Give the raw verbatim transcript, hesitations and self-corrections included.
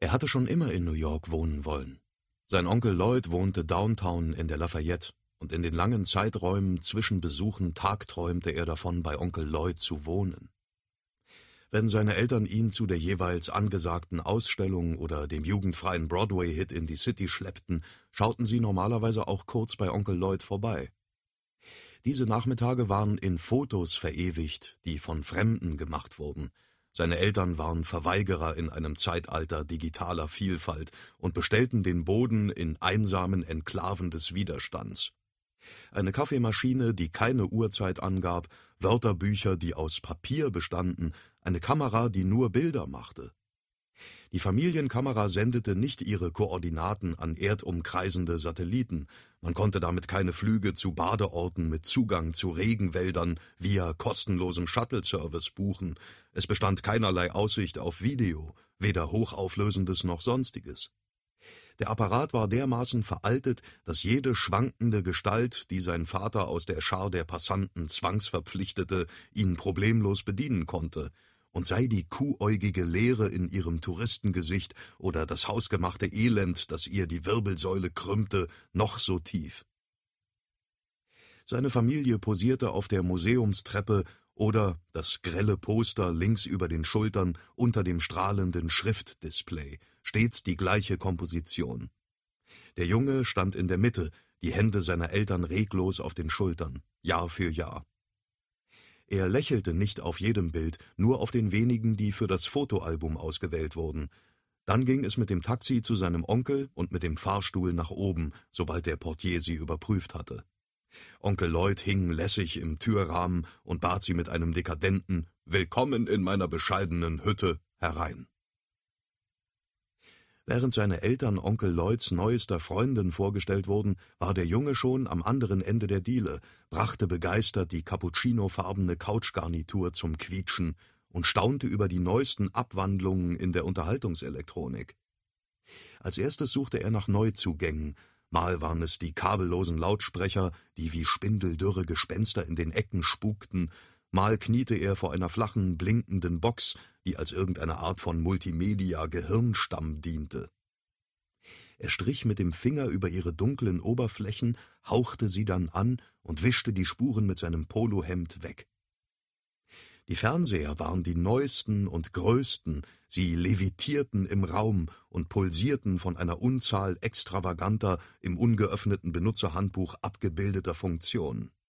Er hatte schon immer in New York wohnen wollen. Sein Onkel Lloyd wohnte downtown in der Lafayette, und in den langen Zeiträumen zwischen Besuchen tagträumte er davon, bei Onkel Lloyd zu wohnen. Wenn seine Eltern ihn zu der jeweils angesagten Ausstellung oder dem jugendfreien Broadway-Hit in die City schleppten, schauten sie normalerweise auch kurz bei Onkel Lloyd vorbei. Diese Nachmittage waren in Fotos verewigt, die von Fremden gemacht wurden. Seine Eltern waren Verweigerer in einem Zeitalter digitaler Vielfalt und bestellten den Boden in einsamen Enklaven des Widerstands. Eine Kaffeemaschine, die keine Uhrzeit angab, Wörterbücher, die aus Papier bestanden, eine Kamera, die nur Bilder machte. Die Familienkamera sendete nicht ihre Koordinaten an erdumkreisende Satelliten. Man konnte damit keine Flüge zu Badeorten mit Zugang zu Regenwäldern via kostenlosem Shuttle-Service buchen. Es bestand keinerlei Aussicht auf Video, weder Hochauflösendes noch Sonstiges. Der Apparat war dermaßen veraltet, dass jede schwankende Gestalt, die sein Vater aus der Schar der Passanten zwangsverpflichtete, ihn problemlos bedienen konnte. Und sei die kuhäugige Leere in ihrem Touristengesicht oder das hausgemachte Elend, das ihr die Wirbelsäule krümmte, noch so tief. Seine Familie posierte auf der Museumstreppe oder das grelle Poster links über den Schultern unter dem strahlenden Schriftdisplay, stets die gleiche Komposition. Der Junge stand in der Mitte, die Hände seiner Eltern reglos auf den Schultern, Jahr für Jahr. Er lächelte nicht auf jedem Bild, nur auf den wenigen, die für das Fotoalbum ausgewählt wurden. Dann ging es mit dem Taxi zu seinem Onkel und mit dem Fahrstuhl nach oben, sobald der Portier sie überprüft hatte. Onkel Lloyd hing lässig im Türrahmen und bat sie mit einem dekadenten »Willkommen in meiner bescheidenen Hütte« herein. Während seine Eltern Onkel Lloyds neuester Freundin vorgestellt wurden, war der Junge schon am anderen Ende der Diele, brachte begeistert die cappuccinofarbene Couchgarnitur zum Quietschen und staunte über die neuesten Abwandlungen in der Unterhaltungselektronik. Als erstes suchte er nach Neuzugängen. Mal waren es die kabellosen Lautsprecher, die wie spindeldürre Gespenster in den Ecken spukten, mal kniete er vor einer flachen, blinkenden Box, die als irgendeine Art von Multimedia-Gehirnstamm diente. Er strich mit dem Finger über ihre dunklen Oberflächen, hauchte sie dann an und wischte die Spuren mit seinem Polohemd weg. Die Fernseher waren die neuesten und größten, sie levitierten im Raum und pulsierten von einer Unzahl extravaganter, im ungeöffneten Benutzerhandbuch abgebildeter Funktionen.